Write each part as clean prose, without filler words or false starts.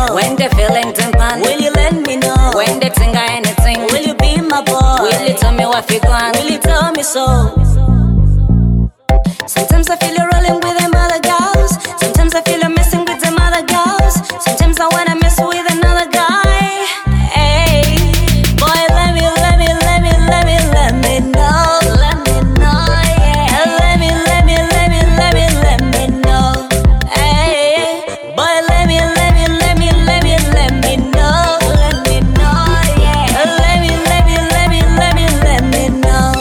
know when they feeling timpan? Will you let me know when they think I anything? Will you be my boy? Will you tell me what you want? Will you tell me so? Sometimes I feel you're rolling with them other girls. Sometimes I feel you're messing with them other girls. Sometimes I wanna mess with another guy. Hey, boy, let me know. Let me know, yeah. Let me know. Hey, boy, let me know. Let me know, yeah. Let me know.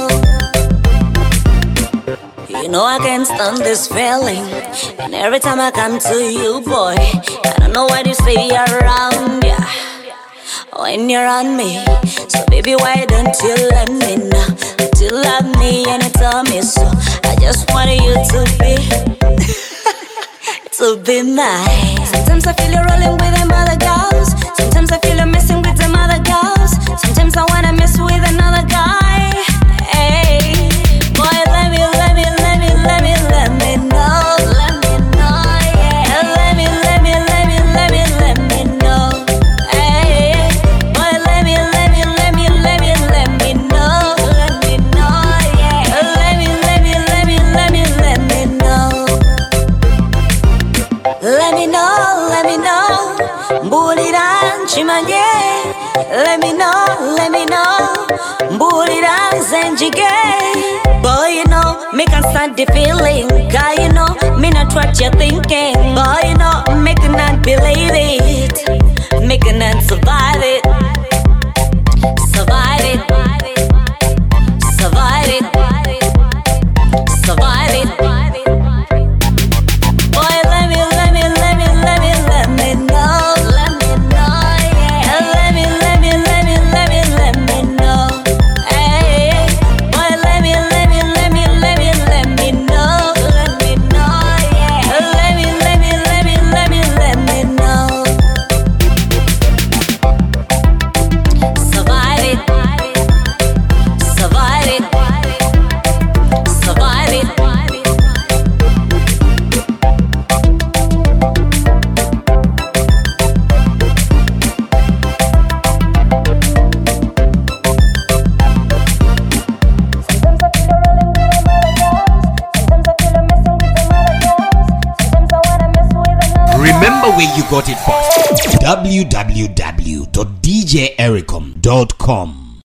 You know I can't stand this feeling, and every time I come to you, boy, I don't know what you say around, yeah, when you're on me. So baby, why don't you let me know that you love me and you tell me so? I just want you to be mine. Sometimes I feel you're rolling with them other girls. Sometimes I feel you're messing with them other girls. Sometimes I wanna mess with another guy. Hey, boy, let me know. Let me know, yeah. Let me know. Hey, boy, let me know. Let me know, yeah. Let me know. Let me know. Mbuliran chimanye. Let me know. Mbuliran zenjige. Boy, you know, me can stand the feeling. Guy, you know, me not what you're thinking. Boy, you know, me cannot believe it. Me cannot survive it. Survive it. Survive it. Survive it. Boy, let me know. Let me know, yeah. Let me know. Hey, boy, let me know. Let me know, yeah. Let me know. Survive it. Survive it. Survive it. Remember where you got it from. www.djericom.com